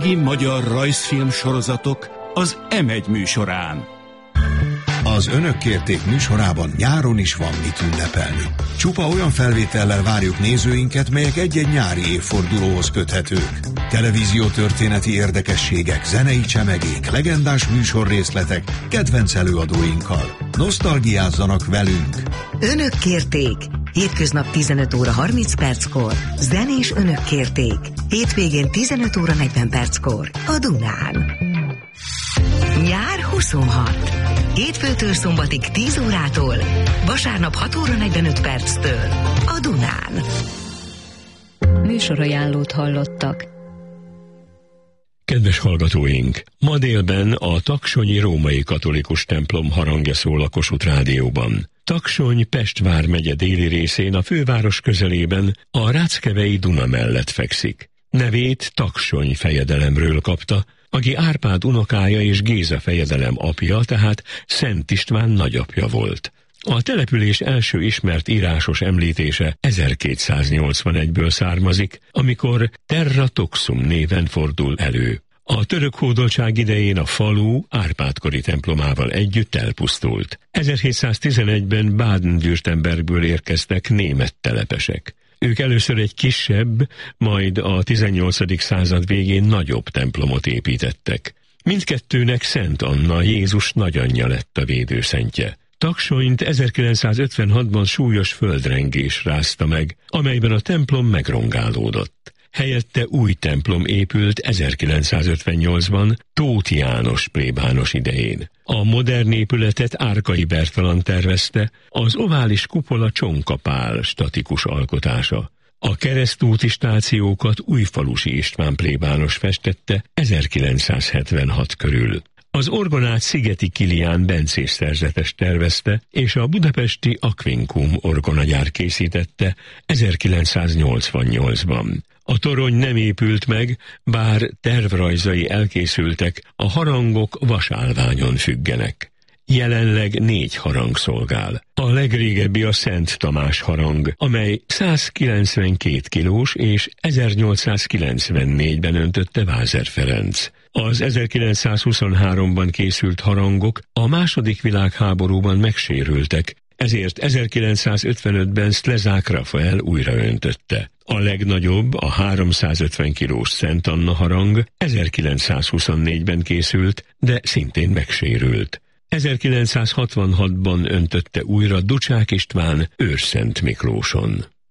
régi magyar rajzfilm sorozatok az M1 műsorán. Az Önök kérték műsorában nyáron is van mit ünnepelni. Csupa olyan felvétellel várjuk nézőinket, melyek egy-egy nyári évfordulóhoz köthetők. Televíziótörténeti érdekességek, zenei csemegék, legendás műsorrészletek, kedvenc előadóinkkal. Nosztalgiázzanak velünk! Önök kérték! Hétköznap 15 óra 30 perckor. Zenés Önök kérték. Hétvégén 15 óra 40 perckor. A Dunán. Nyár 26. Hétfőtől szombatig 10 órától. Vasárnap 6 óra 45 perctől. A Dunán. Műsorajánlót hallottak. Kedves hallgatóink! Ma délben a taksonyi római katolikus templom harangja szól a Kossuth Rádióban. Taksony Pest vármegye déli részén a főváros közelében a Ráckevei Duna mellett fekszik. Nevét Taksony fejedelemről kapta, aki Árpád unokája és Géza fejedelem apja, tehát Szent István nagyapja volt. A település első ismert írásos említése 1281-ből származik, amikor Terra Toxum néven fordul elő. A török hódoltság idején a falu Árpád-kori templomával együtt elpusztult. 1711-ben Baden-Württembergből érkeztek német telepesek. Ők először egy kisebb, majd a 18. század végén nagyobb templomot építettek. Mindkettőnek Szent Anna, Jézus nagyanyja lett a védőszentje. Taksonyt 1956-ban súlyos földrengés rázta meg, amelyben a templom megrongálódott. Helyette új templom épült 1958-ban Tóth János plébános idején. A modern épületet Árkai Bertalan tervezte, az ovális kupola Csonka Pál statikus alkotása. A keresztúti stációkat Újfalusi István plébános festette 1976 körül. Az orgonát Szigeti Kilián bencés szerzetes tervezte, és a budapesti Aquincum orgonagyár készítette 1988-ban. A torony nem épült meg, bár tervrajzai elkészültek, a harangok vasálványon függenek. Jelenleg 4 harang szolgál. A legrégebbi a Szent Tamás harang, amely 192 kilós és 1894-ben öntötte Vázer Ferenc. Az 1923-ban készült harangok a II. Világháborúban megsérültek, ezért 1955-ben Szlezák Rafael újraöntötte. A legnagyobb, a 350 kilós Szent Anna harang 1924-ben készült, de szintén megsérült. 1966-ban öntötte újra Ducsák István Őrszent Miklóson.